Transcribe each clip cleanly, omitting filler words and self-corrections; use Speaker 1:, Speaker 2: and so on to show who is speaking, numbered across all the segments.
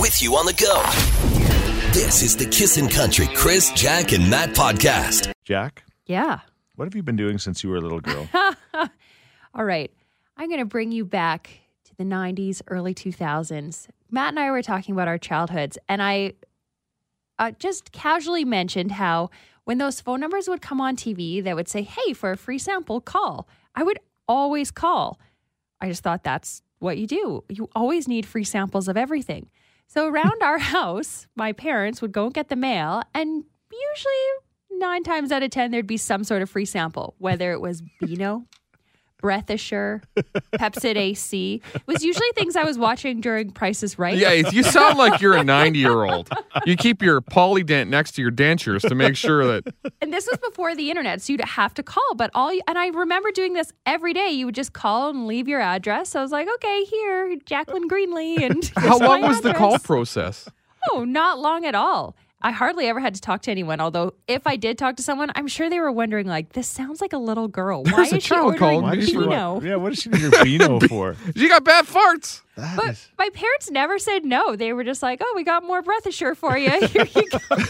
Speaker 1: with you on the go. This is the Kissin' Country Chris, Jack, and Matt podcast.
Speaker 2: Jack?
Speaker 3: Yeah.
Speaker 2: What have you been doing since you were a little girl?
Speaker 3: All right. I'm going to bring you back to the 90s, early 2000s. Matt and I were talking about our childhoods, and I just casually mentioned how when those phone numbers would come on TV that would say, hey, for a free sample, call. I would always call. I just thought that's what you do. You always need free samples of everything. So around our house, my parents would go and get the mail, and usually 9 times out of 10, there'd be some sort of free sample, whether it was Beano, Breath Assure, Pepsid AC. It was usually things I was watching during Price is Right.
Speaker 4: Yeah, you sound like you're a 90-year-old. You keep your Polydent next to your dentures to make sure that...
Speaker 3: And this was before the internet, so you'd have to call. And I remember doing this every day. You would just call and leave your address. I was like, okay, here, Jacqueline Greenlee. And
Speaker 4: How long was the call process?
Speaker 3: Oh, not long at all. I hardly ever had to talk to anyone, although if I did talk to someone, I'm sure they were wondering, like, this sounds like a little girl. Why
Speaker 4: There's a
Speaker 3: is she
Speaker 4: child
Speaker 3: ordering
Speaker 4: calling me.
Speaker 3: Beano?
Speaker 2: What does she need her Beano for?
Speaker 4: She got bad farts.
Speaker 3: But my parents never said no. They were just like, oh, we got more Breath Assure for you. Here you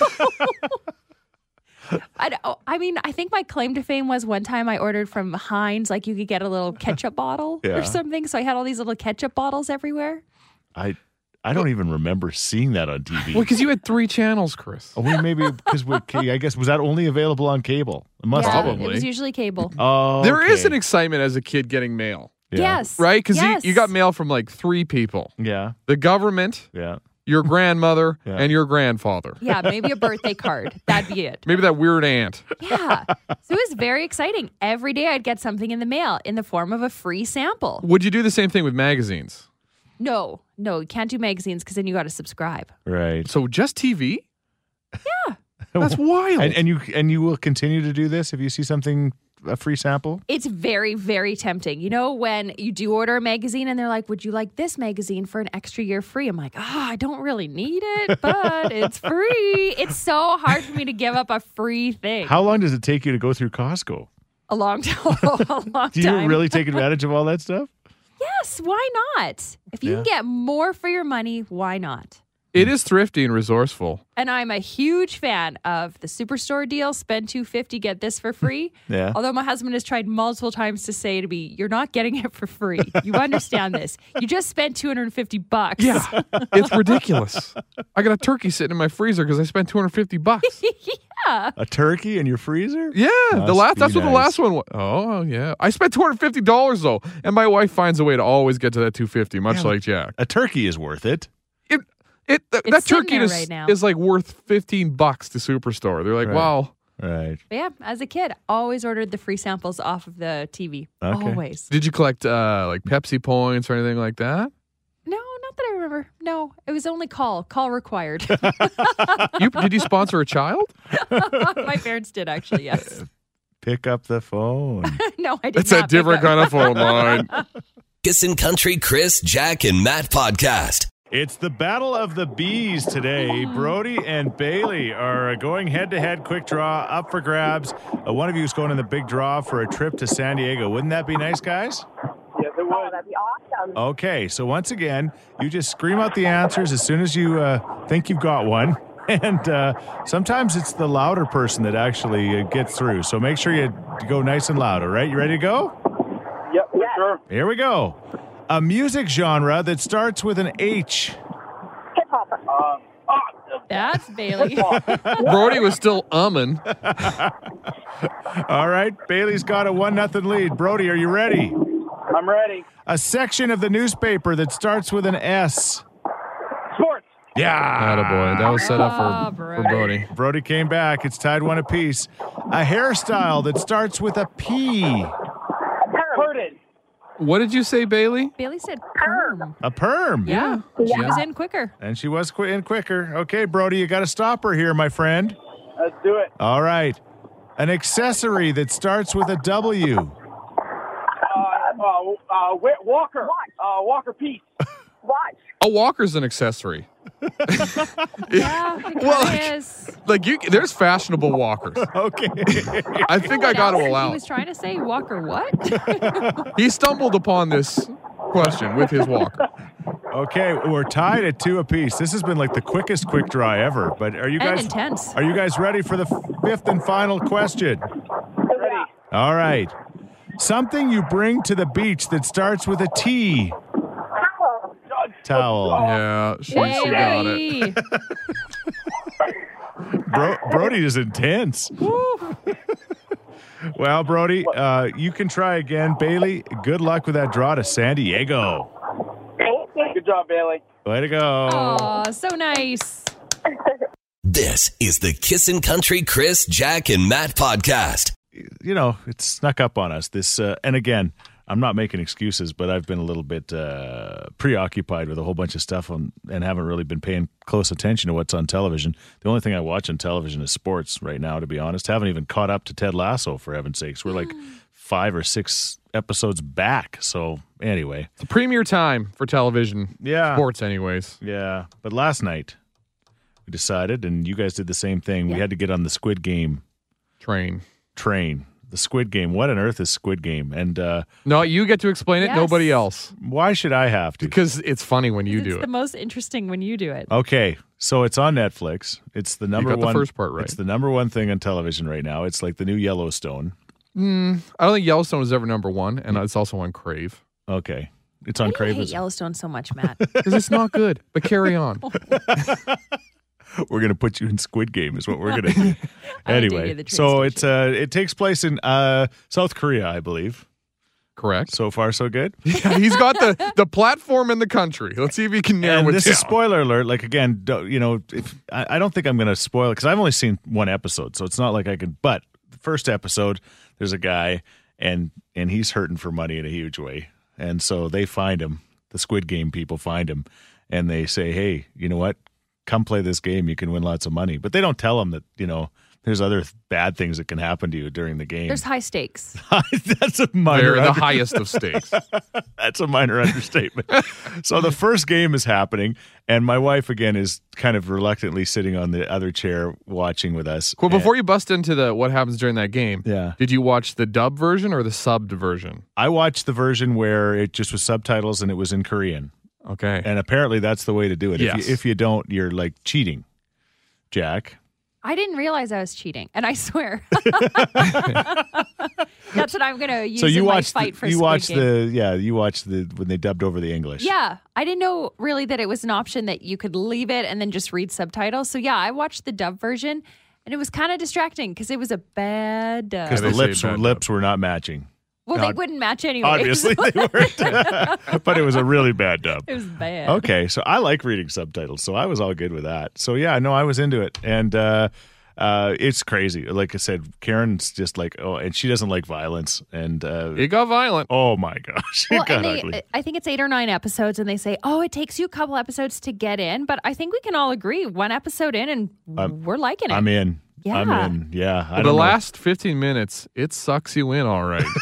Speaker 3: go. I think my claim to fame was one time I ordered from Heinz, like you could get a little ketchup bottle or something. So I had all these little ketchup bottles everywhere.
Speaker 2: I don't even remember seeing that on TV.
Speaker 4: Well, because you had 3 channels, Chris.
Speaker 2: Oh, maybe because I guess, was that only available on cable? It must have been.
Speaker 3: It was usually cable.
Speaker 2: Oh,
Speaker 4: There is an excitement as a kid getting mail,
Speaker 2: Yeah.
Speaker 3: Yes.
Speaker 4: right? Because
Speaker 3: yes.
Speaker 4: you got mail from like 3 people.
Speaker 2: Yeah.
Speaker 4: The government,
Speaker 2: Yeah.
Speaker 4: your grandmother,
Speaker 2: Yeah.
Speaker 4: and your grandfather.
Speaker 3: Yeah, maybe a birthday card. That'd be it.
Speaker 4: Maybe that weird aunt.
Speaker 3: Yeah. So it was very exciting. Every day I'd get something in the mail in the form of a free sample.
Speaker 4: Would you do the same thing with magazines?
Speaker 3: No, you can't do magazines because then you got to subscribe.
Speaker 2: Right.
Speaker 4: So just TV?
Speaker 3: Yeah.
Speaker 4: That's wild.
Speaker 2: And you will continue to do this if you see something, a free sample?
Speaker 3: It's very, very tempting. You know, when you do order a magazine and they're like, would you like this magazine for an extra year free? I'm like, I don't really need it, but it's free. It's so hard for me to give up a free thing.
Speaker 2: How long does it take you to go through Costco?
Speaker 3: A long time.
Speaker 2: Do you really take advantage of all that stuff?
Speaker 3: Yes, why not? If you can get more for your money, why not?
Speaker 4: It is thrifty and resourceful.
Speaker 3: And I'm a huge fan of the Superstore deal. Spend $250, get this for free.
Speaker 2: Yeah.
Speaker 3: Although my husband has tried multiple times to say to me, you're not getting it for free. You understand this. You just spent $250.
Speaker 4: Yeah. It's ridiculous. I got a turkey sitting in my freezer because I spent $250.
Speaker 3: Yeah.
Speaker 2: A turkey in your freezer?
Speaker 4: Yeah.
Speaker 2: Must
Speaker 4: That's
Speaker 2: be
Speaker 4: what the
Speaker 2: nice.
Speaker 4: last one was. Oh, yeah. I spent $250 though. And my wife finds a way to always get to that $250, much like Jack.
Speaker 2: A turkey is worth it.
Speaker 4: That
Speaker 3: sitting
Speaker 4: turkey
Speaker 3: there right now.
Speaker 4: is like worth $15 to Superstore. They're like,
Speaker 2: Right.
Speaker 4: wow.
Speaker 2: Right.
Speaker 3: But yeah, as a kid, always ordered the free samples off of the TV.
Speaker 2: Okay.
Speaker 3: Always.
Speaker 4: Did you collect like Pepsi points or anything like that?
Speaker 3: No, not that I remember. No, it was only call required.
Speaker 4: Did you sponsor a child?
Speaker 3: My parents did actually, yes.
Speaker 2: Pick up the phone.
Speaker 3: No, I did
Speaker 4: It's
Speaker 3: not.
Speaker 4: a different kind of phone line.
Speaker 1: Kissin' Country Chris, Jack, and Matt podcast.
Speaker 2: It's the Battle of the Bees today. Brody and Bailey are going head-to-head, quick draw, up for grabs. One of you is going in the big draw for a trip to San Diego. Wouldn't that be nice, guys?
Speaker 5: Yes, it would.
Speaker 6: Oh, that'd be awesome.
Speaker 2: Okay, so once again, you just scream out the answers as soon as you think you've got one. And sometimes it's the louder person that actually gets through. So make sure you go nice and loud, all right? You ready to go?
Speaker 5: Yep, for sure.
Speaker 2: Here we go. A music genre that starts with an H.
Speaker 6: Hip hop.
Speaker 3: That's Bailey.
Speaker 4: Brody was still umming.
Speaker 2: All right, Bailey's got a 1-0 lead. Brody, are you ready?
Speaker 5: I'm ready.
Speaker 2: A section of the newspaper that starts with an S.
Speaker 5: Sports.
Speaker 2: Yeah.
Speaker 4: Attaboy. That was set up for
Speaker 3: Brody.
Speaker 4: Brody.
Speaker 2: Brody came back. It's tied 1 apiece. A hairstyle that starts with a P.
Speaker 5: Curtain.
Speaker 4: What did you say, Bailey?
Speaker 3: Bailey said perm.
Speaker 2: A perm.
Speaker 3: Yeah. She was in quicker.
Speaker 2: And she was in quicker. Okay, Brody, you got to stop her here, my friend.
Speaker 5: Let's do it.
Speaker 2: All right. An accessory that starts with a W.
Speaker 5: Walker. Walker Peace.
Speaker 6: Watch.
Speaker 4: A walker's an accessory.
Speaker 3: Yeah, it
Speaker 4: Well,
Speaker 3: kinda is.
Speaker 4: Like there's fashionable walkers.
Speaker 2: Okay.
Speaker 4: I think I got to allow.
Speaker 3: He was trying to say Walker what?
Speaker 4: He stumbled upon this question with his walker.
Speaker 2: Okay, we're tied at 2 apiece. This has been like the quickest quick draw ever. But are you
Speaker 3: And
Speaker 2: guys
Speaker 3: intense.
Speaker 2: Are you guys ready for the fifth and final question?
Speaker 5: Ready.
Speaker 2: All right. Something you bring to the beach that starts with a T. Towel.
Speaker 4: Yeah, she got it.
Speaker 3: Hey.
Speaker 2: Brody is intense. Well, Brody, you can try again. Bailey, good luck with that draw to San Diego.
Speaker 5: Good job, Bailey.
Speaker 2: Way to go.
Speaker 3: Oh, so nice.
Speaker 1: This is the Kissin' Country Chris, Jack, and Matt podcast.
Speaker 2: You know, it snuck up on us. This, and again, I'm not making excuses, but I've been a little bit preoccupied with a whole bunch of stuff and haven't really been paying close attention to what's on television. The only thing I watch on television is sports right now, to be honest. Haven't even caught up to Ted Lasso, for heaven's sakes. We're like 5 or 6 episodes back. So anyway.
Speaker 4: It's a premier time for television.
Speaker 2: Yeah.
Speaker 4: Sports, anyways.
Speaker 2: Yeah. But last night, we decided, and you guys did the same thing, we had to get on the Squid Game train. The Squid Game. What on earth is Squid Game? And
Speaker 4: No, you get to explain it,
Speaker 3: Yes.
Speaker 4: nobody else.
Speaker 2: why should I have to?
Speaker 4: Because it's funny when you do
Speaker 3: It's
Speaker 4: it.
Speaker 3: the most interesting when you do it.
Speaker 2: Okay, so it's on Netflix. It's the number
Speaker 4: got the
Speaker 2: one.
Speaker 4: first part right.
Speaker 2: It's the number one thing on television right now. It's like the new Yellowstone.
Speaker 4: I don't think Yellowstone was ever number one, and it's also on Crave.
Speaker 2: Okay, it's
Speaker 3: Why
Speaker 2: on
Speaker 3: do you
Speaker 2: Crave.
Speaker 3: hate Yellowstone so much, Matt?
Speaker 4: Because it's not good. But carry on.
Speaker 2: We're gonna put you in Squid Game. Is what we're gonna do.
Speaker 3: I dated
Speaker 2: Anyway,
Speaker 3: the train
Speaker 2: so it's
Speaker 3: station.
Speaker 2: it takes place in South Korea, I believe.
Speaker 4: Correct.
Speaker 2: So far, so good.
Speaker 4: Yeah, he's got the platform in the country. Let's see if he can narrow
Speaker 2: And
Speaker 4: it
Speaker 2: this
Speaker 4: down.
Speaker 2: is spoiler alert. Like again, you know, if I don't think I'm going to spoil it because I've only seen one episode, so it's not like I can. But the first episode, there's a guy and he's hurting for money in a huge way, and so they find him. The Squid Game people find him, and they say, "Hey, you know what? Come play this game. You can win lots of money." But they don't tell him that there's other bad things that can happen to you during the game.
Speaker 3: There's high stakes.
Speaker 2: That's a minor.
Speaker 4: They're the highest of stakes.
Speaker 2: That's a minor understatement. So the first game is happening, and my wife again is kind of reluctantly sitting on the other chair watching with us.
Speaker 4: Well, before you bust into the what happens during that game,
Speaker 2: Yeah.
Speaker 4: did you watch the dub version or the subbed version?
Speaker 2: I watched the version where it just was subtitles and it was in Korean,
Speaker 4: Okay.
Speaker 2: and apparently that's the way to do it.
Speaker 4: Yes.
Speaker 2: If you don't, you're like cheating, Jack.
Speaker 3: I didn't realize I was cheating, and I swear. That's what I'm going to use
Speaker 2: So you
Speaker 3: in my
Speaker 2: watched
Speaker 3: fight for
Speaker 2: you
Speaker 3: Squid
Speaker 2: watched
Speaker 3: Game.
Speaker 2: you watched when they dubbed over the English.
Speaker 3: Yeah, I didn't know really that it was an option that you could leave it and then just read subtitles. So yeah, I watched the dub version, and it was kind of distracting because it was a bad dub.
Speaker 2: because
Speaker 4: Yeah,
Speaker 2: the
Speaker 4: they say bad
Speaker 2: lips were not matching.
Speaker 3: Well, they wouldn't match anyway.
Speaker 2: Obviously they weren't, but it was a really bad dub.
Speaker 3: It was bad.
Speaker 2: Okay, so I like reading subtitles, so I was all good with that. So yeah, no, I was into it, and it's crazy. Like I said, Karen's just like, oh, and she doesn't like violence, and
Speaker 4: It got violent.
Speaker 2: oh my gosh, it
Speaker 3: Well,
Speaker 2: got
Speaker 3: and
Speaker 2: ugly.
Speaker 3: I think it's 8 or 9 episodes, and they say, oh, it takes you a couple episodes to get in. But I think we can all agree, one episode in, and we're liking it.
Speaker 2: I'm in.
Speaker 3: Yeah.
Speaker 2: I'm in. Yeah, I
Speaker 4: The
Speaker 2: don't know.
Speaker 4: last 15 minutes, it sucks you in all right.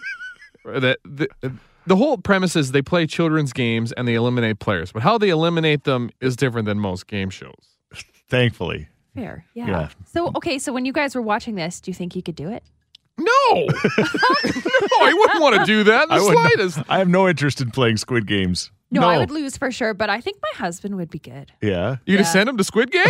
Speaker 4: The whole premise is they play children's games and they eliminate players. But how they eliminate them is different than most game shows.
Speaker 2: Thankfully,
Speaker 3: Fair. Yeah.
Speaker 2: Yeah.
Speaker 3: So, okay, so when you guys were watching this, do you think you could do it?
Speaker 4: No! No, I wouldn't want to do that.
Speaker 2: I
Speaker 4: The
Speaker 2: wouldn't-
Speaker 4: slightest.
Speaker 2: I have no interest in playing Squid Games.
Speaker 3: No, I would lose for sure, but I think my husband would be good.
Speaker 2: Yeah,
Speaker 4: You gonna
Speaker 3: Yeah.
Speaker 4: send him to Squid Game?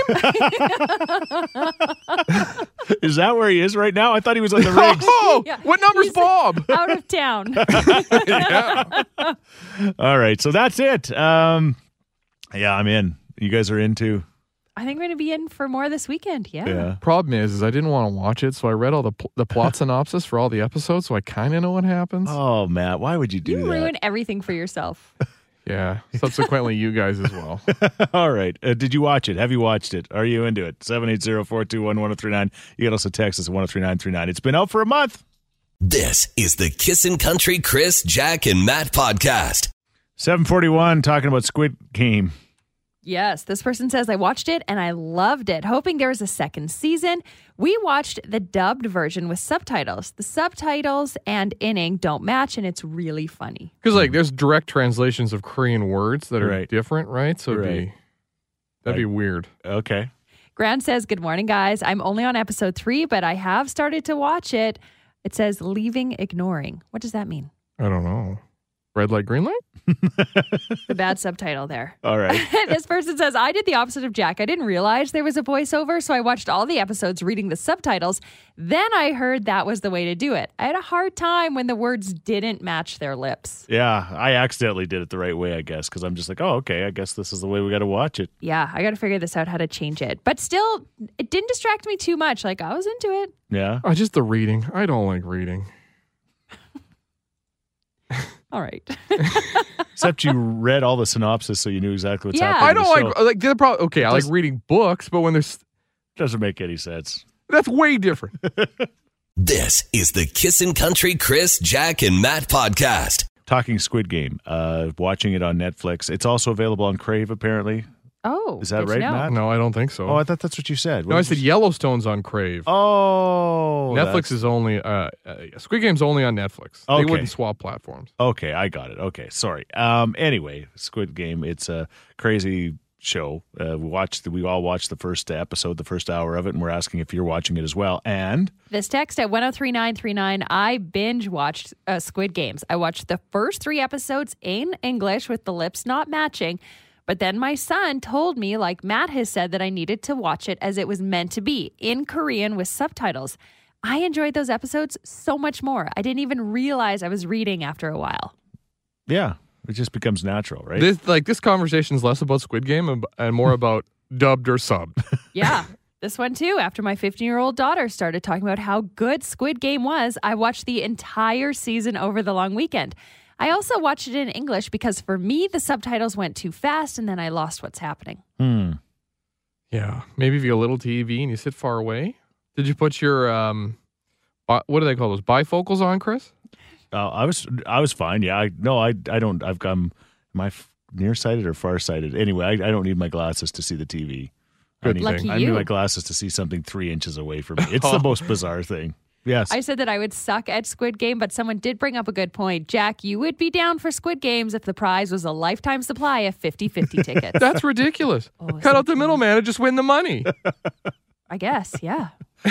Speaker 2: is that where he is right now? I thought he was on the rigs.
Speaker 4: Oh,
Speaker 3: Yeah.
Speaker 4: what number's
Speaker 3: He's-
Speaker 4: Bob?
Speaker 3: Out of town.
Speaker 4: Yeah.
Speaker 2: All right, so that's it. Yeah, I'm in. You guys are into.
Speaker 3: I think we're going to be in for more this weekend. Yeah.
Speaker 2: Yeah.
Speaker 4: Problem is I didn't want to watch it, so I read all the plot synopsis for all the episodes, so I kind of know what happens.
Speaker 2: Oh, Matt, why would you do
Speaker 3: You
Speaker 2: that?
Speaker 3: ruin everything for yourself.
Speaker 4: Yeah. Subsequently, you guys as well.
Speaker 2: All right. Did you watch it? Have you watched it? Are you into it? 780-421-1039. You can also text us at 103939. It's been out for a month.
Speaker 1: This is the Kissin' Country Chris, Jack, and Matt podcast.
Speaker 2: 741, talking about Squid Game.
Speaker 3: Yes, this person says, I watched it and I loved it, hoping there was a second season. We watched the dubbed version with subtitles. The subtitles and inning don't match, and it's really funny.
Speaker 4: Because like there's direct translations of Korean words that are
Speaker 2: Right.
Speaker 4: different, right? So that'd be weird.
Speaker 2: Okay.
Speaker 3: Grant says, good morning, guys. I'm only on episode 3, but I have started to watch it. It says leaving, ignoring. What does that mean?
Speaker 4: I don't know. Red light, green light?
Speaker 3: The bad subtitle there.
Speaker 2: All right.
Speaker 3: This person says, I did the opposite of Jack. I didn't realize there was a voiceover, so I watched all the episodes reading the subtitles. Then I heard that was the way to do it. I had a hard time when the words didn't match their lips.
Speaker 2: Yeah, I accidentally did it the right way, I guess, because I'm just like, oh, okay, I guess this is the way we got to watch it.
Speaker 3: Yeah, I got to figure this out, how to change it. But still, it didn't distract me too much. Like, I was into it.
Speaker 2: Yeah.
Speaker 4: Oh, just the reading. I don't like reading.
Speaker 3: All right.
Speaker 2: Except you read all the synopsis, so you knew exactly what's
Speaker 3: Yeah.
Speaker 2: happening.
Speaker 4: I
Speaker 2: in the
Speaker 4: don't
Speaker 2: show.
Speaker 4: like the problem. Okay, I like reading books, but when there's
Speaker 2: Doesn't make any sense.
Speaker 4: that's way different.
Speaker 1: This is the Kissin' Country Chris, Jack, and Matt podcast.
Speaker 2: Talking Squid Game, watching it on Netflix. It's also available on Crave, apparently.
Speaker 3: Oh.
Speaker 2: Is that
Speaker 3: good to
Speaker 2: right,
Speaker 3: know.
Speaker 2: Matt?
Speaker 4: No, I don't think so.
Speaker 2: Oh, I thought that's what you said. What
Speaker 4: no, I
Speaker 2: did
Speaker 4: said
Speaker 2: you
Speaker 4: Yellowstone's on Crave.
Speaker 2: Oh.
Speaker 4: Netflix is only Squid Game's only on Netflix.
Speaker 2: Okay.
Speaker 4: They wouldn't swap platforms.
Speaker 2: Okay, I got it. Okay, sorry. Anyway, Squid Game, it's a crazy show. We all watched the first episode, the first hour of it, and we're asking if you're watching it as well. And
Speaker 3: This text at 103939, I binge watched Squid Games. I watched the first 3 episodes in English with the lips not matching. But then my son told me, like Matt has said, that I needed to watch it as it was meant to be, in Korean with subtitles. I enjoyed those episodes so much more. I didn't even realize I was reading after a while.
Speaker 2: yeah, it just becomes natural, right?
Speaker 4: This conversation is less about Squid Game and more about dubbed or subbed.
Speaker 3: Yeah. This one too. After my 15-year-old daughter started talking about how good Squid Game was, I watched the entire season over the long weekend. I also watched it in English because for me, the subtitles went too fast and then I lost what's happening.
Speaker 4: Yeah, maybe if you have a little TV and you sit far away. Did you put your what do they call those, bifocals on, Chris?
Speaker 2: I was fine. Yeah, I don't. I've gone. Am I nearsighted or farsighted? Anyway, I don't need my glasses to see the TV.
Speaker 4: Good
Speaker 3: Lucky
Speaker 4: thing.
Speaker 2: I need
Speaker 3: you.
Speaker 2: my glasses to see something 3 inches away from me. It's the most bizarre thing. Yes.
Speaker 3: I said that I would suck at Squid Game, but someone did bring up a good point. Jack, you would be down for Squid Games if the prize was a lifetime supply of 50-50 tickets.
Speaker 4: That's ridiculous.
Speaker 3: Oh,
Speaker 4: Cut out the middleman and just win the money.
Speaker 3: I guess, yeah.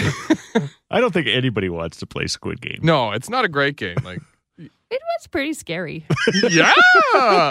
Speaker 2: I don't think anybody wants to play Squid Game.
Speaker 4: No, it's not a great game. Like,
Speaker 3: It was pretty scary.
Speaker 4: yeah.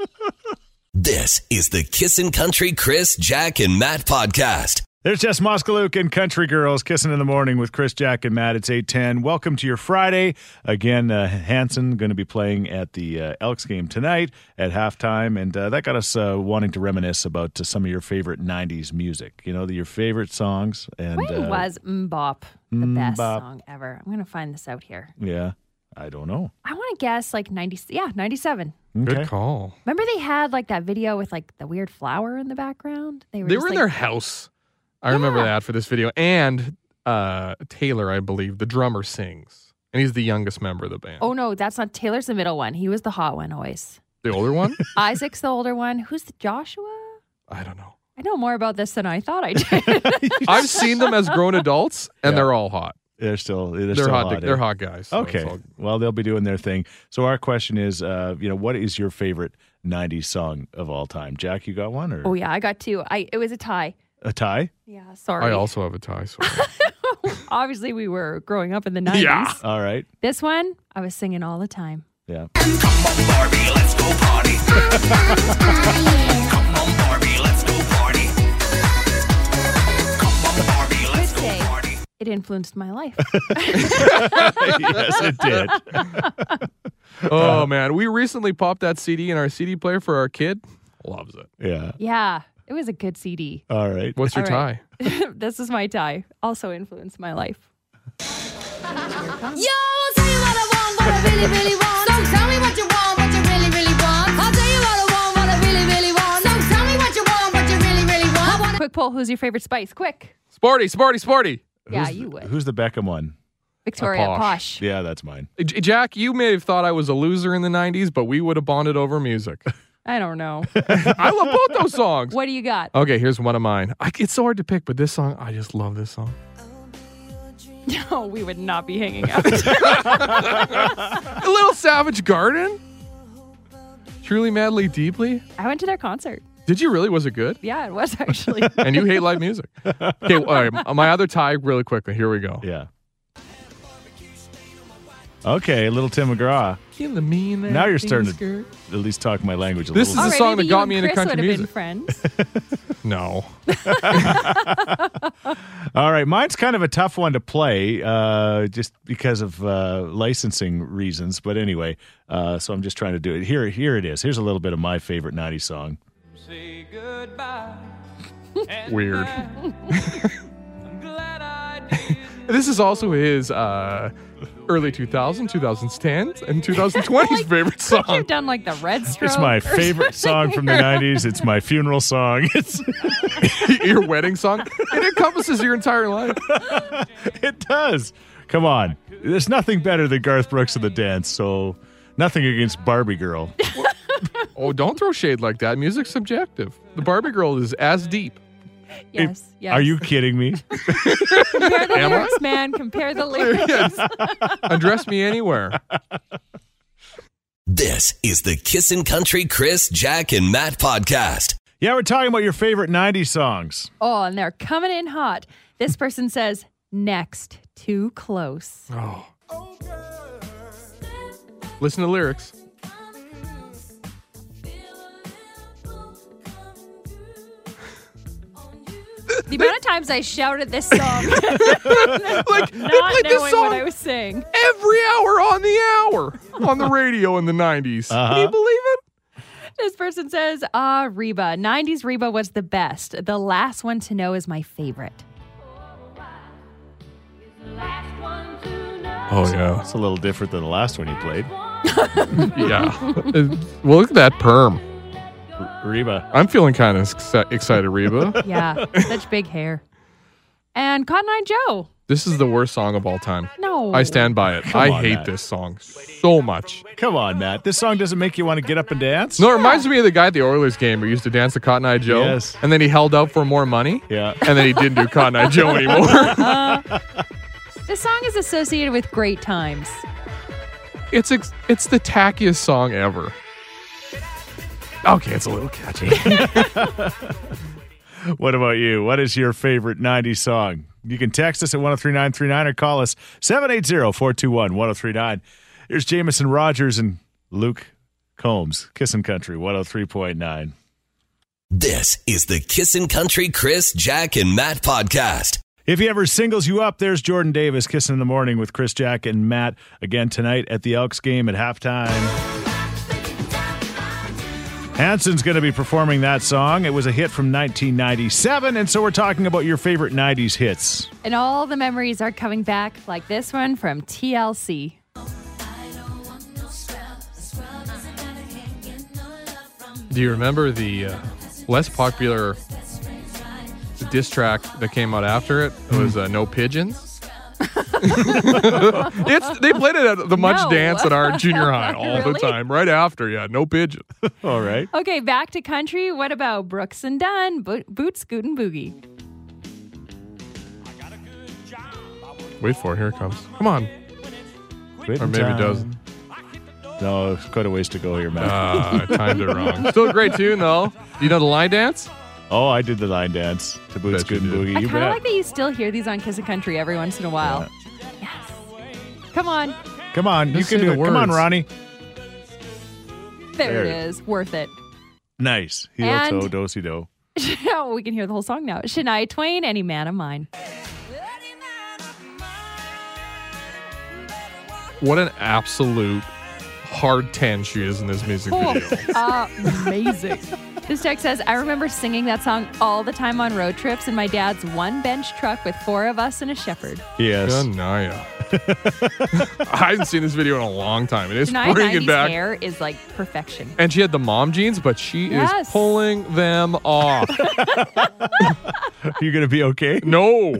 Speaker 1: This is the Kissin' Country Chris, Jack, and Matt podcast.
Speaker 2: There's Jess Moskaluk and Country Girls kissing in the morning with Chris, Jack, and Matt. It's 8:10. Welcome to your Friday. Again, Hanson going to be playing at the Elks game tonight at halftime, and that got us wanting to reminisce about some of your favorite 90s music. You know, your favorite songs. And
Speaker 3: When was Mbop the best
Speaker 2: Mbop.
Speaker 3: song ever? I'm going to find this out here.
Speaker 2: Yeah, I don't know.
Speaker 3: I want to guess like 97.
Speaker 2: Okay.
Speaker 4: Good call.
Speaker 3: Remember they had like that video with like the weird flower in the background?
Speaker 4: They
Speaker 3: just,
Speaker 4: were in
Speaker 3: like,
Speaker 4: their house. I remember that for this video. And Taylor, I believe, the drummer, sings. And he's the youngest member of the band.
Speaker 3: Oh, no, that's not. Taylor's the middle one. He was the hot one always.
Speaker 4: The older one?
Speaker 3: Isaac's the older one. Who's the Joshua?
Speaker 4: I don't know.
Speaker 3: I know more about this than I thought I did.
Speaker 4: I've seen them as grown adults, and
Speaker 2: Yeah.
Speaker 4: they're all hot.
Speaker 2: They're still
Speaker 4: They're
Speaker 2: still
Speaker 4: hot. They're
Speaker 2: eh?
Speaker 4: hot guys. So
Speaker 2: Okay.
Speaker 4: it's all-
Speaker 2: Well, they'll be doing their thing. So our question is, what is your favorite 90s song of all time? Jack, you got one or
Speaker 3: Oh, yeah, I got 2. It was a tie.
Speaker 2: a tie?
Speaker 3: Yeah, sorry.
Speaker 4: I also have a tie. So.
Speaker 3: Obviously, we were growing up in the 90s.
Speaker 4: Yeah.
Speaker 2: All right.
Speaker 3: This one, I was singing all the time.
Speaker 2: Yeah.
Speaker 7: Come on, Barbie, let's go party. Come on, Barbie, let's go party. Come on, Barbie, let's
Speaker 3: Could
Speaker 7: go
Speaker 3: say
Speaker 7: party.
Speaker 3: it influenced my life.
Speaker 2: Yes, it did.
Speaker 4: Oh, man. We recently popped that CD in our CD player for our kid. Loves it.
Speaker 2: Yeah.
Speaker 3: Yeah, it was a good CD.
Speaker 2: All right.
Speaker 4: What's your
Speaker 3: All right.
Speaker 4: tie?
Speaker 3: This is my tie. Also influenced my life.
Speaker 8: Yo, I'll tell you what I want, what I really, really want. So tell me what you want, what you really, really want. I'll tell you what I want, what I really, really want. So tell me what you want, what you really, really want. I want
Speaker 3: Quick poll, who's your favorite Spice? Quick.
Speaker 4: Sporty, sporty, sporty.
Speaker 3: Yeah, you would.
Speaker 2: Who's the Beckham one?
Speaker 3: Victoria
Speaker 4: Posh.
Speaker 3: Posh.
Speaker 2: Yeah, that's mine.
Speaker 4: Jack, you may have thought I was a loser in the 90s, but we would have bonded over music.
Speaker 3: I don't know.
Speaker 4: I love both those songs.
Speaker 3: What do you got?
Speaker 4: Okay, here's one of mine. It's so hard to pick, but this song, I just love this song.
Speaker 3: No, we would not be hanging out.
Speaker 4: A Little Savage Garden? Truly, madly, deeply?
Speaker 3: I went to their concert.
Speaker 4: Did you really? Was it good?
Speaker 3: Yeah, it was actually.
Speaker 4: And you hate live music. Okay, all right, my other tie, really quickly. Here we go.
Speaker 2: Yeah. Okay, little Tim McGraw.
Speaker 4: Feeling me in that
Speaker 2: Now you're
Speaker 4: pink
Speaker 2: starting to
Speaker 4: skirt.
Speaker 2: at least talk my language a
Speaker 4: This
Speaker 2: little
Speaker 4: is
Speaker 2: bit.
Speaker 4: the song
Speaker 3: maybe
Speaker 4: that got
Speaker 3: you
Speaker 4: me
Speaker 3: and
Speaker 4: into
Speaker 3: Chris
Speaker 4: country
Speaker 3: would have
Speaker 4: music.
Speaker 3: been friends.
Speaker 4: No.
Speaker 2: All right, mine's kind of a tough one to play just because of licensing reasons. But anyway, so I'm just trying to do it. Here it is. Here's a little bit of my favorite 90s song.
Speaker 9: Say goodbye.
Speaker 4: Weird. This is also his early 2000s, 2010s, and 2020s favorite song.
Speaker 3: You've done like the Red Stroke.
Speaker 2: It's my
Speaker 3: or
Speaker 2: favorite song from the 90s. It's my funeral song. It's
Speaker 4: Your wedding song. It encompasses your entire life.
Speaker 2: It does. Come on. There's nothing better than Garth Brooks in the dance, so nothing against Barbie Girl.
Speaker 4: Oh, don't throw shade like that. Music's subjective. The Barbie Girl is as deep.
Speaker 3: Yes, yes.
Speaker 2: Are you kidding me?
Speaker 3: Compare the
Speaker 4: Am I?
Speaker 3: lyrics, man. Compare the lyrics.
Speaker 4: Yes. Undress me anywhere.
Speaker 1: This is the Kissin' Country Chris, Jack, and Matt podcast.
Speaker 2: Yeah, we're talking about your favorite 90s songs.
Speaker 3: Oh, and they're coming in hot. This person says, next, too close.
Speaker 4: Oh. Listen to the lyrics.
Speaker 3: The amount of times I shouted this song,
Speaker 4: Like,
Speaker 3: not
Speaker 4: like
Speaker 3: knowing
Speaker 4: this song
Speaker 3: what I was saying.
Speaker 4: every hour on the hour on the radio in the 90s. Can you believe it?
Speaker 3: This person says, Reba. 90s Reba was the best. The last one to know is my favorite.
Speaker 4: Oh, yeah.
Speaker 2: It's a little different than the last one you played.
Speaker 4: Yeah. Well, look at that perm.
Speaker 2: Reba.
Speaker 4: I'm feeling kind of excited, Reba.
Speaker 3: Yeah, such big hair. And Cotton Eye Joe.
Speaker 4: This is the worst song of all time.
Speaker 3: No.
Speaker 4: I stand by it.
Speaker 2: Come
Speaker 4: I
Speaker 2: on,
Speaker 4: hate
Speaker 2: Matt.
Speaker 4: this song so much.
Speaker 2: Come on, Matt. This song doesn't make you want to get up and dance?
Speaker 4: No, it reminds me of the guy at the Oilers game who used to dance to Cotton Eye Joe.
Speaker 2: Yes.
Speaker 4: And then he held out for more money.
Speaker 2: Yeah.
Speaker 4: And then he didn't do Cotton Eye Joe anymore.
Speaker 3: This song is associated with great times.
Speaker 4: It's the tackiest song ever. Okay, it's a little catchy.
Speaker 2: What about you? What is your favorite 90s song? You can text us at 103939 or call us 780-421-1039. Here's Jameson Rogers and Luke Combs, Kissin' Country 103.9.
Speaker 1: This is the Kissin' Country Chris, Jack, and Matt podcast.
Speaker 2: If he ever singles you up, there's Jordan Davis, Kissin' in the Morning with Chris, Jack, and Matt. Again tonight at the Elks game at halftime. Hanson's going to be performing that song. It was a hit from 1997, and so we're talking about your favorite 90s hits.
Speaker 3: And all the memories are coming back, like this one from TLC.
Speaker 4: Do you remember the less popular diss track that came out after it? It was No Pigeons. They played it at the Much
Speaker 3: No.
Speaker 4: Dance at our junior high all the
Speaker 3: Really?
Speaker 4: time. Right after, yeah, No Pigeon.
Speaker 2: All right.
Speaker 3: Okay, back to country. What about Brooks and Dunn, Boot Scoot and Boogie?
Speaker 4: Wait for it. Here it comes. Come on. Or maybe it doesn't.
Speaker 2: No, it's quite a ways to go here, Matt.
Speaker 4: I timed it wrong. Still a great tune, though. Do you know the line dance?
Speaker 2: Oh, I did the line dance to Boots
Speaker 4: Bet you
Speaker 2: Good and
Speaker 4: did.
Speaker 2: Boogie.
Speaker 3: I
Speaker 2: You
Speaker 3: kind of
Speaker 2: bet.
Speaker 3: like that you still hear these on Kissin' Country every once in a while. Yes. Come on.
Speaker 2: Come on, you
Speaker 4: Just
Speaker 2: can
Speaker 4: say
Speaker 2: do
Speaker 4: the
Speaker 2: it. Come on,
Speaker 4: words.
Speaker 2: Ronnie.
Speaker 3: There
Speaker 2: There
Speaker 3: it
Speaker 2: it
Speaker 3: is. Worth it.
Speaker 2: Nice. Heel
Speaker 3: And-
Speaker 2: toe, do-si do.
Speaker 3: We can hear the whole song now. Shania Twain, Any Man of Mine.
Speaker 4: What an absolute hard 10 she is in this music video.
Speaker 3: Amazing. This text says, I remember singing that song all the time on road trips in my dad's one-bench truck with 4 of us and a shepherd.
Speaker 2: Yes.
Speaker 4: Shania. I haven't seen this video in a long time. It is
Speaker 3: Shania
Speaker 4: bringing
Speaker 3: 90s
Speaker 4: back.
Speaker 3: hair is like perfection.
Speaker 4: And she had the mom jeans, but she
Speaker 3: Yes.
Speaker 4: is pulling them off.
Speaker 2: You going to be okay?
Speaker 4: No.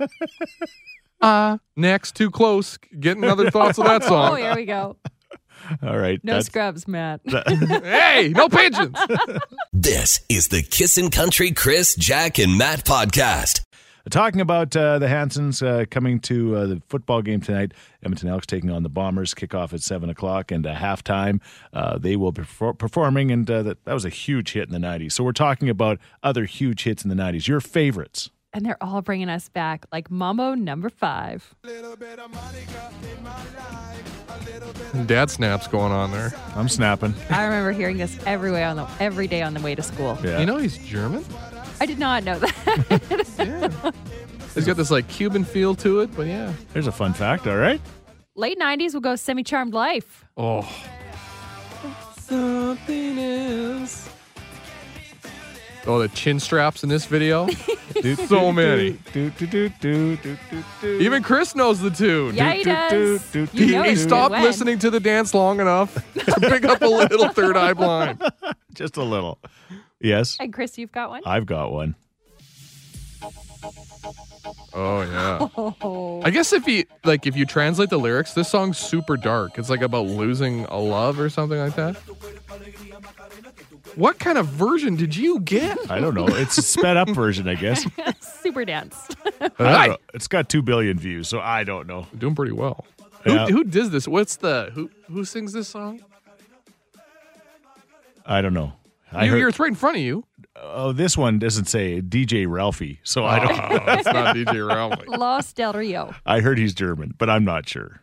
Speaker 4: Next, too close. Getting other thoughts of that
Speaker 3: Oh,
Speaker 4: song.
Speaker 3: here we go.
Speaker 2: All right.
Speaker 3: No scrubs, Matt.
Speaker 4: Hey, no pigeons.
Speaker 1: This is the Kissin' Country Chris, Jack, and Matt podcast.
Speaker 2: Talking about the Hansons coming to the football game tonight. Edmonton Elks taking on the Bombers. Kickoff at 7 o'clock and halftime. They will be performing, and that was a huge hit in the 90s. So we're talking about other huge hits in the 90s. Your favorites.
Speaker 3: And they're all bringing us back, like Mambo number 5.
Speaker 9: Little bit of Monica in my life.
Speaker 4: Dad snaps going on there.
Speaker 2: I'm snapping.
Speaker 3: I remember hearing this every day on the way to school.
Speaker 2: Yeah.
Speaker 4: You know he's German?
Speaker 3: I did not know that.
Speaker 4: Yeah. He's got this like Cuban feel to it, but yeah.
Speaker 2: There's a fun fact, all right?
Speaker 3: Late 90s will go Semi-Charmed Life.
Speaker 4: Oh. Something else. Oh, the chin straps in this video. So many. Even Chris knows the tune.
Speaker 3: Yeah, he does. You know
Speaker 4: He
Speaker 3: it
Speaker 4: stopped
Speaker 3: when.
Speaker 4: listening to the dance long enough to pick up a little third eye blind.
Speaker 2: Just a little. Yes,
Speaker 3: And Chris, you've got one?
Speaker 2: I've got one.
Speaker 4: Oh yeah.
Speaker 3: Oh.
Speaker 4: I guess if you translate the lyrics, this song's super dark. It's like about losing a love or something like that. What kind of version did you get?
Speaker 2: I don't know. It's a sped up version, I guess.
Speaker 3: Super dance.
Speaker 2: I don't know. It's got 2 billion views, so I don't know.
Speaker 4: Doing pretty well.
Speaker 2: Yeah.
Speaker 4: Who does this? Who sings this song?
Speaker 2: I don't know.
Speaker 4: It's right in front of you.
Speaker 2: Oh, this one doesn't say DJ Ralphie, so I don't.
Speaker 4: It's not DJ Ralphie.
Speaker 3: Los Del Rio.
Speaker 2: I heard he's German, but I'm not sure.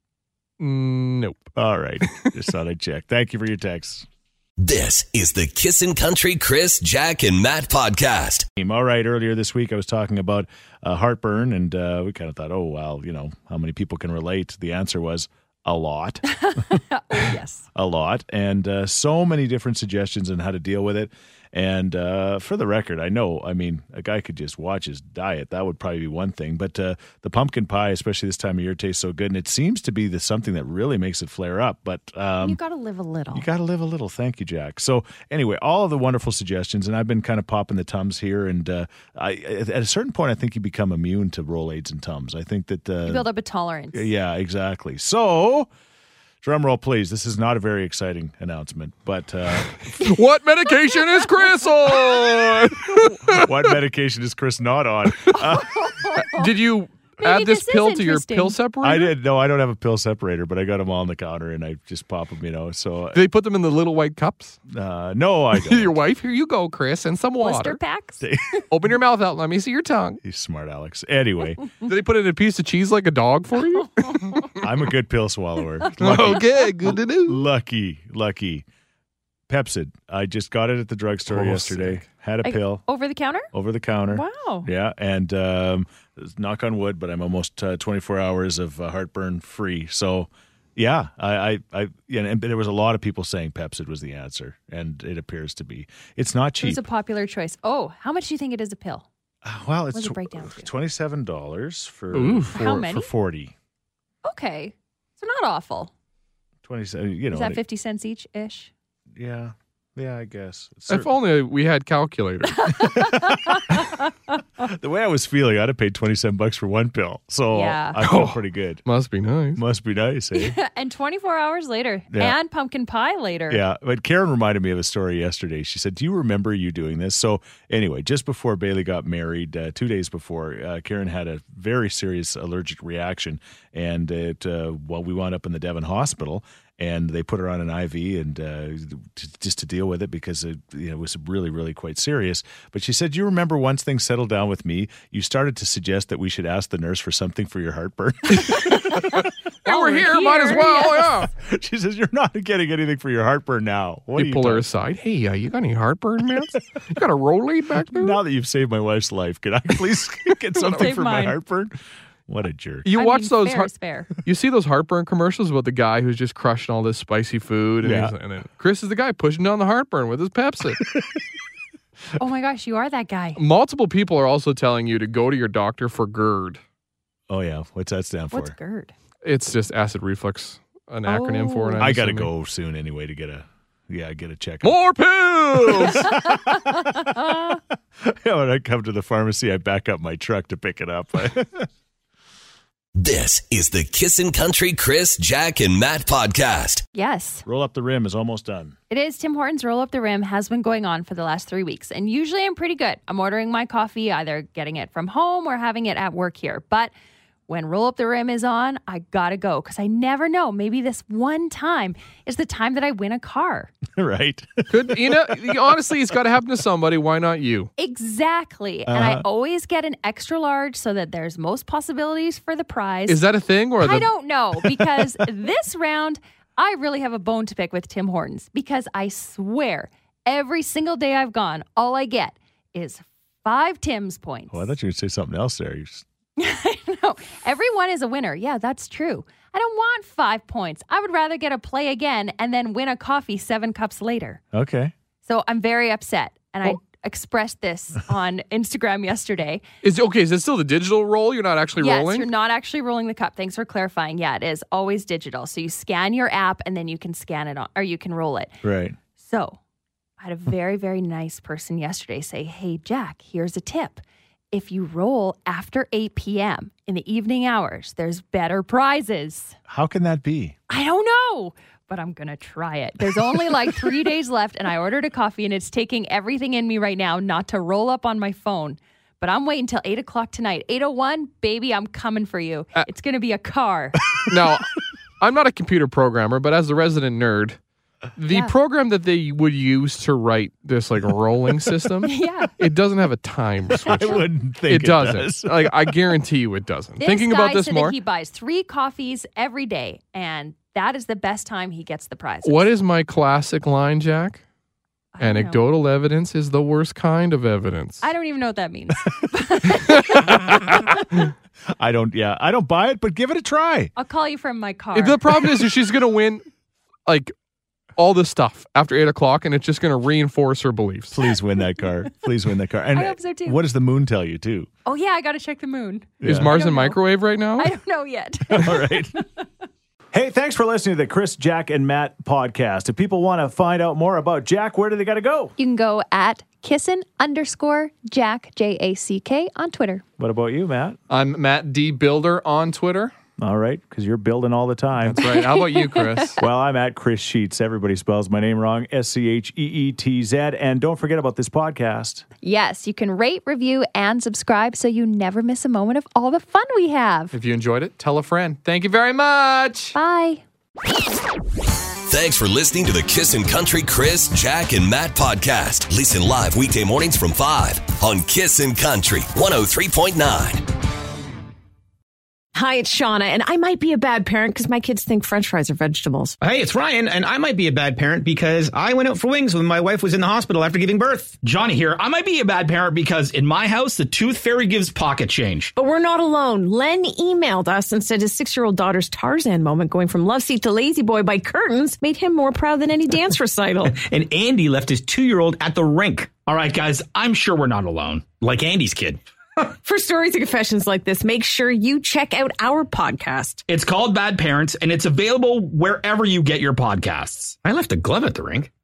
Speaker 4: Nope.
Speaker 2: All right, just thought I'd check. Thank you for your text.
Speaker 1: This is the Kissin' Country Chris, Jack, and Matt podcast.
Speaker 2: All right, earlier this week I was talking about heartburn, and we kind of thought, oh, well, how many people can relate? The answer was a lot.
Speaker 3: Oh, yes.
Speaker 2: A lot. And so many different suggestions on how to deal with it. And for the record, I know, a guy could just watch his diet. That would probably be one thing. But the pumpkin pie, especially this time of year, tastes so good. And it seems to be something that really makes it flare up. But
Speaker 3: You got to live a little.
Speaker 2: you got to live a little. Thank you, Jack. So anyway, all of the wonderful suggestions. And I've been kind of popping the Tums here. And at a certain point, I think you become immune to Rolaids and Tums. I think that
Speaker 3: You build up a tolerance.
Speaker 2: yeah, exactly. So, drum roll, please. This is not a very exciting announcement, but
Speaker 4: What medication is Chris on?
Speaker 2: what medication is Chris not on?
Speaker 4: Did you
Speaker 3: Maybe
Speaker 4: add this
Speaker 3: this is
Speaker 4: pill to your
Speaker 3: interesting.
Speaker 4: pill separator?
Speaker 2: I did. No, I don't have a pill separator, but I got them all on the counter, and I just pop them. So,
Speaker 4: Did they put them in the little white cups?
Speaker 2: no, I
Speaker 4: Your
Speaker 2: don't.
Speaker 4: wife, here you go, Chris, and some
Speaker 3: Blister
Speaker 4: water.
Speaker 3: packs?
Speaker 4: Open your mouth out. Let me see your tongue.
Speaker 2: He's smart, Alex. Anyway,
Speaker 4: Did they put it in a piece of cheese like a dog for you?
Speaker 2: I'm a good pill swallower.
Speaker 4: Okay, good to know.
Speaker 2: Lucky. Pepsid. I just got it at the drugstore yesterday.
Speaker 4: sick.
Speaker 2: Had a pill
Speaker 3: Over the counter?
Speaker 2: over the counter.
Speaker 3: Wow.
Speaker 2: Yeah, and knock on wood, but I'm almost 24 hours of heartburn free. So, yeah, but there was a lot of people saying Pepsid was the answer, and it appears to be. It's not
Speaker 3: It
Speaker 2: cheap.
Speaker 3: was a popular choice. Oh, how much do you think it is a pill?
Speaker 2: Well, it's
Speaker 3: What does it break down to?
Speaker 2: $27 for
Speaker 4: Ooh.
Speaker 3: For how many?
Speaker 2: for 40.
Speaker 3: Okay. So not awful.
Speaker 2: 27.
Speaker 3: Is that 50 cents each-ish?
Speaker 2: Yeah, I guess. It's
Speaker 4: If only we had calculators.
Speaker 2: the way I was feeling, I'd have paid $27 for one pill. So
Speaker 3: Yeah.
Speaker 2: I felt pretty good.
Speaker 4: Must be nice.
Speaker 2: Must be nice, eh?
Speaker 3: And 24 hours later.
Speaker 2: Yeah.
Speaker 3: And pumpkin pie later.
Speaker 2: Yeah, but Karen reminded me of a story yesterday. She said, "Do you remember you doing this?" So anyway, just before Bailey got married, 2 days before, Karen had a very serious allergic reaction, and we wound up in the Devon Hospital. And they put her on an IV and just to deal with it because it was really, really quite serious. But she said, "You remember once things settled down with me, you started to suggest that we should ask the nurse for something for your heartburn."
Speaker 4: Hey,
Speaker 3: Oh,
Speaker 4: we're here. Might as well. Yeah.
Speaker 2: She says, "You're not getting anything for your heartburn now." What are
Speaker 4: You
Speaker 2: you
Speaker 4: pull her
Speaker 2: talking-
Speaker 4: aside. Hey, you got any heartburn meds? You got a Rolade back there?
Speaker 2: Now that you've saved my wife's life, can I please get something
Speaker 3: Save
Speaker 2: for my
Speaker 3: mine.
Speaker 2: heartburn? What a jerk.
Speaker 4: You watch those.
Speaker 3: Fair is fair.
Speaker 4: You see those heartburn commercials about the guy who's just crushing all this spicy food, and,
Speaker 2: Yeah.
Speaker 4: and then Chris is the guy pushing down the heartburn with his Pepsi.
Speaker 3: Oh my gosh, you are that guy.
Speaker 4: Multiple people are also telling you to go to your doctor for GERD.
Speaker 2: Oh, yeah. What's that stand for?
Speaker 3: What's GERD?
Speaker 4: It's just acid reflux, an acronym for it.
Speaker 2: I got to
Speaker 4: assuming.
Speaker 2: go soon anyway to get a checkup.
Speaker 4: More pills.
Speaker 2: When I come to the pharmacy, I back up my truck to pick it up.
Speaker 1: This is the Kissin' Country Chris, Jack, and Matt podcast.
Speaker 3: Yes.
Speaker 2: Roll Up the Rim is almost done.
Speaker 3: It is. Tim Hortons Roll Up the Rim has been going on for the last 3 weeks. And usually I'm pretty good. I'm ordering my coffee, either getting it from home or having it at work here. But when Roll Up the Rim is on, I gotta go because I never know. Maybe this one time is the time that I win a car.
Speaker 2: Right.
Speaker 4: Honestly, it's got to happen to somebody. Why not you?
Speaker 3: Exactly. And I always get an extra large so that there's most possibilities for the prize.
Speaker 4: Is that a thing? Or
Speaker 3: I don't know, because this round, I really have a bone to pick with Tim Hortons, because I swear every single day I've gone, all I get is 5 Tim's points.
Speaker 2: Oh, I thought you would say something else there.
Speaker 3: No, everyone is a winner. Yeah, that's true. I don't want 5 points. I would rather get a play again and then win a coffee 7 cups later.
Speaker 2: Okay.
Speaker 3: So I'm very upset. And I expressed this on Instagram yesterday.
Speaker 4: Is it still the digital roll? You're not actually rolling?
Speaker 3: Yes, you're not actually rolling the cup. Thanks for clarifying. Yeah, it is always digital. So you scan your app and then you can scan it on, or you can roll it.
Speaker 2: Right.
Speaker 3: So I had a very, very nice person yesterday say, hey, Jack, here's a tip. If you roll after 8 p.m. in the evening hours, there's better prizes.
Speaker 2: How can that be?
Speaker 3: I don't know, but I'm going to try it. There's only like 3 days left, and I ordered a coffee, and it's taking everything in me right now not to roll up on my phone. But I'm waiting till 8 o'clock tonight. 8:01, baby, I'm coming for you. It's going to be a car.
Speaker 4: Now, I'm not a computer programmer, but as the resident nerd, the program that they would use to write this like rolling system, it doesn't have a time switch.
Speaker 2: I wouldn't think it
Speaker 4: doesn't.
Speaker 2: does.
Speaker 4: Like, I guarantee you it doesn't.
Speaker 3: This
Speaker 4: Thinking
Speaker 3: guy
Speaker 4: about this
Speaker 3: said
Speaker 4: more,
Speaker 3: that he buys 3 coffees every day, and that is the best time he gets the prize.
Speaker 4: what is my classic line, Jack?
Speaker 3: I don't know.
Speaker 4: Anecdotal evidence is the worst kind of evidence.
Speaker 3: I don't even know what that means.
Speaker 2: I don't buy it, but give it a try.
Speaker 3: I'll call you from my car.
Speaker 4: The problem is she's going to win like all this stuff after 8 o'clock, and it's just going to reinforce her beliefs.
Speaker 2: Please win that car. Please win that car. And
Speaker 3: I hope so, too.
Speaker 2: What does the moon tell you, too?
Speaker 3: Oh, yeah, I got to check the moon.
Speaker 4: Is
Speaker 2: Yeah.
Speaker 4: Mars
Speaker 3: I don't
Speaker 4: in
Speaker 3: know.
Speaker 4: microwave right now?
Speaker 3: I don't know yet.
Speaker 2: All right. Hey, thanks for listening to the Chris, Jack, and Matt podcast. If people want to find out more about Jack, where do they got to go?
Speaker 3: You can go at kissin_Jack, Jack, on Twitter.
Speaker 2: What about you, Matt?
Speaker 4: I'm Matt D. Builder on Twitter.
Speaker 2: All right, because you're building all the time.
Speaker 4: That's right. How about you, Chris?
Speaker 2: Well, I'm at Chris Sheets. Everybody spells my name wrong, SCHEETZ. And don't forget about this podcast.
Speaker 3: Yes, you can rate, review, and subscribe so you never miss a moment of all the fun we have.
Speaker 4: If you enjoyed it, tell a friend. Thank you very much.
Speaker 3: Bye.
Speaker 1: Thanks for listening to the Kissin' Country Chris, Jack, and Matt podcast. Listen live weekday mornings from 5 on Kissin' Country 103.9.
Speaker 10: Hi, it's Shauna, and I might be a bad parent because my kids think French fries are vegetables.
Speaker 11: Hey, it's Ryan, and I might be a bad parent because I went out for wings when my wife was in the hospital after giving birth. Johnny here. I might be a bad parent because in my house, the tooth fairy gives pocket change.
Speaker 10: But we're not alone. Len emailed us and said his 6-year-old daughter's Tarzan moment going from love seat to lazy boy by curtains made him more proud than any dance recital.
Speaker 11: And Andy left his 2-year-old at the rink. All right, guys, I'm sure we're not alone. Like Andy's kid.
Speaker 10: For stories and confessions like this, make sure you check out our podcast.
Speaker 11: It's called Bad Parents, and it's available wherever you get your podcasts. I left a glove at the rink.